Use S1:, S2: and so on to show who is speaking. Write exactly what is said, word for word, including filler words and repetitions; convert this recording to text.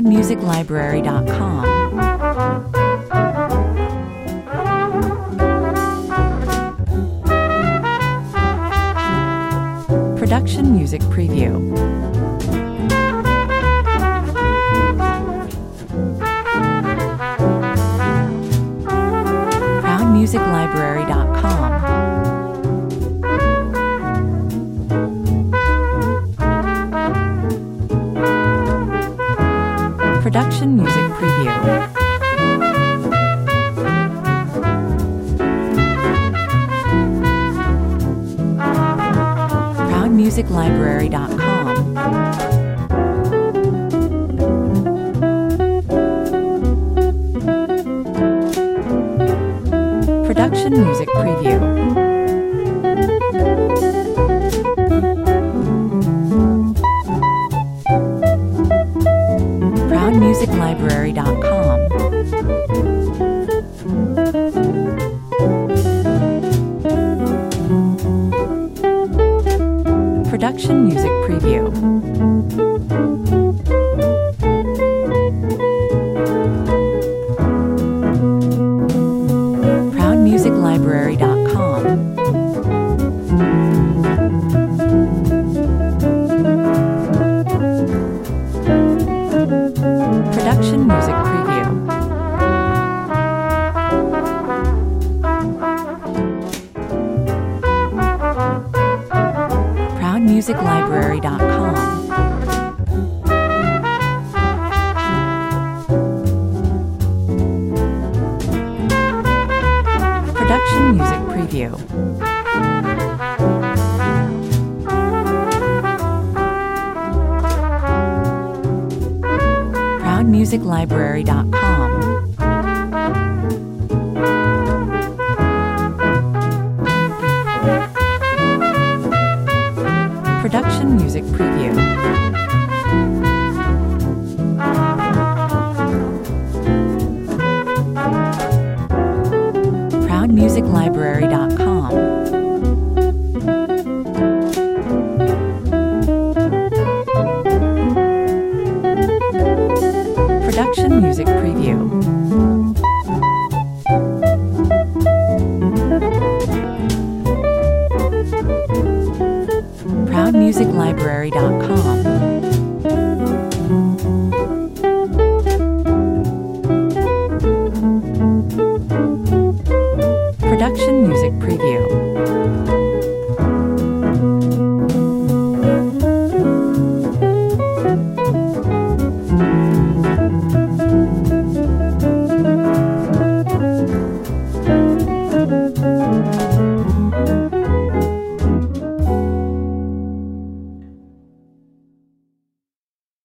S1: proud music library dot com. Production Music Preview. proud music library dot com. Production Music Preview. proud music library dot com. Production Music Preview. proud music library dot com. Production Music Preview. proud music library dot com. Production Music Preview. proud music library dot com. Production Music Preview. proud music library dot com. Production Music Preview. proud music library dot com. Production Music Preview. proud music library dot com.